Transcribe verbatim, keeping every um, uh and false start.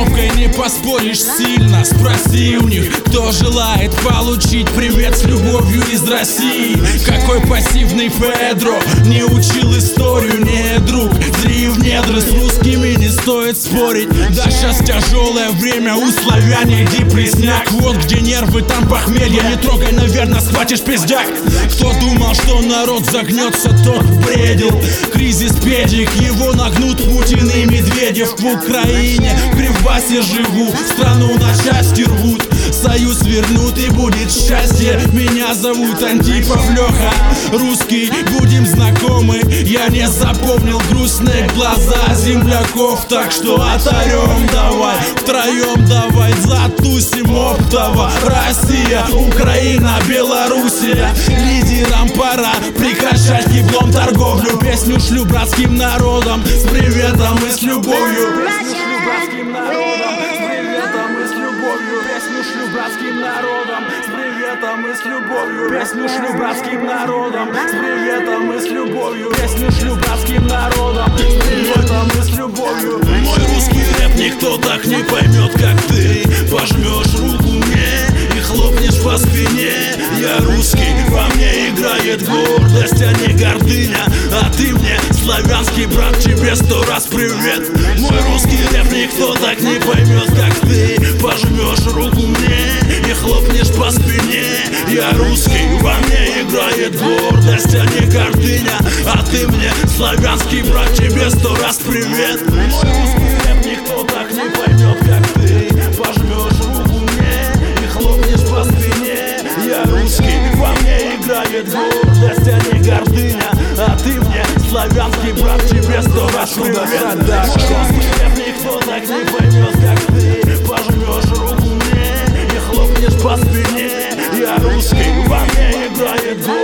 обстановкой не поспоришь сильно. Спроси у них, кто желает получить привет с любовью из России. Какой пассивный Федро не учил историю, не друг. Зри в недры, с русскими не стоит спорить. Да, сейчас тяжелое время, у славяне депресняк. Вот где нервы, там похмелье, не трогай, наверное, схватишь пиздяк. Кто думал, что народ загнется, тот бредил. Кризис педик, его нагнут Путин и Медведев. В Украине, в Кривбасе живу, страну на части рвут. Союз вернут и будет счастье. Меня зовут Антипов Леха, русский, будем знакомы. Я не запомнил грустные глаза земляков, так что оторем давай, втроем давай затусим оптово. Россия, Украина, Белоруссия, лидерам пора прекращать еблом торговлю. Песню шлю братским народом с приветом и с любовью. Братским народом, с приветом и с любовью. Песню шлю братским народом, с приветом и с любовью. Песню шлю братским народом, с приветом и с любовью. Песню шлю братским народом, с приветом и с любовью. Мой русский рэп никто так не поймет, как ты. Пожмешь руку мне и хлопнешь по спине. Я русский, во мне играет гордость, а не гордыня. А ты мне славянский брат, тебе сто раз привет. Мой русский рэп никто так не поймет, как ты. Пожмешь руку мне и хлопнешь по спине. Я русский, во мне играет гордость, а не гордыня. А ты мне славянский брат, тебе сто раз привет. Мой русский рэп никто так не поймет, как ты. Пожмешь руку мне и хлопнешь по спине. Я русский, во мне играет гордость, а не гордыня. А ты мне славянский брат, тебе сто раз привет. Мой русский рэп никто так не поймет, как ты. Пожмешь руку мне и хлопнешь по спине. Я русский, во мне играет гордость.